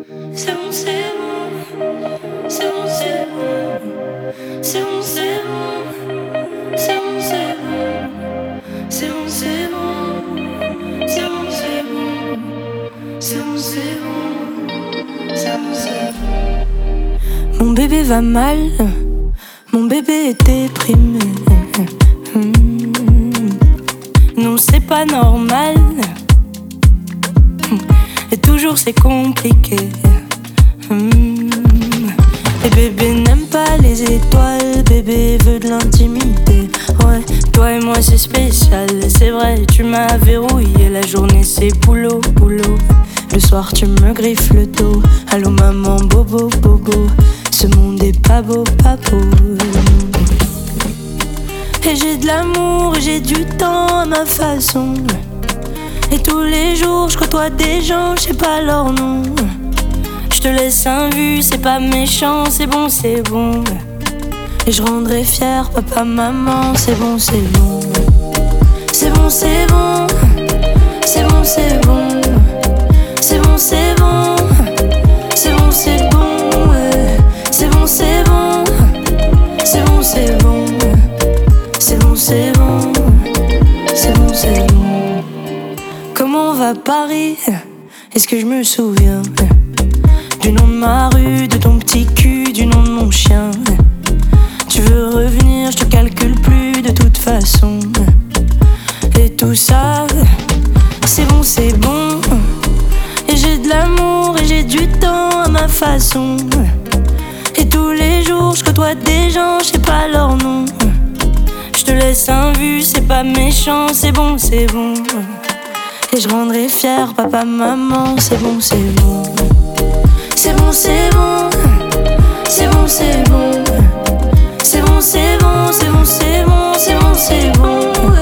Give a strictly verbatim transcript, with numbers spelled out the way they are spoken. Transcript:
C'est bon, c'est bon, c'est bon, c'est bon, c'est bon, c'est bon, c'est bon, c'est bon, c'est bon, c'est bon, c'est bon, c'est bon, c'est bon, c'est bon, c'est bon, c'est bon. Mon bébé va mal, mon bébé est déprimé. Non, c'est pas normal. Et toujours c'est compliqué. Mmh. Et bébé n'aime pas les étoiles, bébé veut de l'intimité. Ouais, toi et moi c'est spécial, c'est vrai, tu m'as verrouillé. La journée c'est boulot, boulot. Le soir tu me griffes le dos. Allô maman, bobo, bobo. Ce monde est pas beau, pas beau. Et j'ai de l'amour et j'ai du temps à ma façon. Et tous les jours je côtoie des gens, je sais pas leur nom. Je te laisse un vu, c'est pas méchant, c'est bon, c'est bon. Et je rendrai fier papa, maman, c'est bon, c'est bon. C'est bon, c'est bon. C'est bon, c'est bon. C'est bon, c'est bon. C'est bon, c'est bon, ouais. C'est bon, c'est bon. C'est bon, c'est bon. C'est bon, c'est bon. C'est bon, c'est bon. Comment va Paris? Est-ce que je me souviens du nom de ma rue, de ton petit cul, du nom de mon chien? Tu veux revenir, je te calcule plus de toute façon. Et tout ça, c'est bon, c'est bon. Et j'ai de l'amour et j'ai du temps à ma façon. Et tous les jours, je côtoie des gens, je sais pas leur nom. Je te laisse un vu, c'est pas méchant, c'est bon, c'est bon. Et je rendrai fier papa, maman, c'est bon, c'est bon. C'est bon, c'est bon. C'est bon, c'est bon. C'est bon, c'est bon, c'est bon, c'est bon, c'est bon, c'est bon.